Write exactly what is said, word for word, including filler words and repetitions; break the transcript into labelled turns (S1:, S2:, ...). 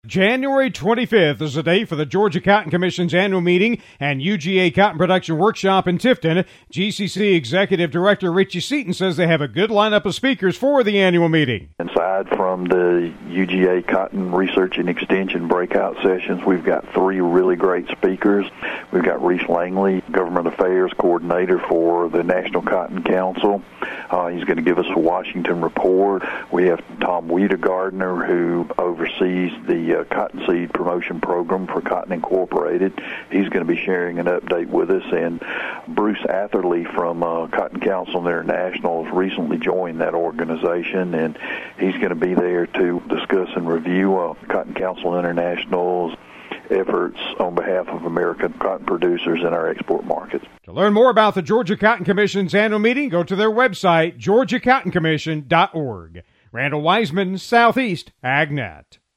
S1: January twenty-fifth is the day for the Georgia Cotton Commission's annual meeting and U G A Cotton Production Workshop in Tifton. G C C Executive Director Richie Seaton says they have a good lineup of speakers for the annual meeting.
S2: Aside from the U G A Cotton Research and Extension breakout sessions, we've got three really great speakers. We've got Reese Langley, Government Affairs Coordinator for the National Cotton Council. Uh, he's going to give us a Washington report. We have Tom Wiedegardner, who oversees the uh, Cottonseed Promotion Program for Cotton Incorporated. He's going to be sharing an update with us. And Bruce Atherley from uh, Cotton Council International has recently joined that organization, and he's going to be there to discuss and review uh, Cotton Council International's efforts on behalf of American cotton producers in our export markets.
S1: To learn more about the Georgia Cotton Commission's annual meeting, go to their website, georgia cotton commission dot org. Randall Wiseman, Southeast AgNet.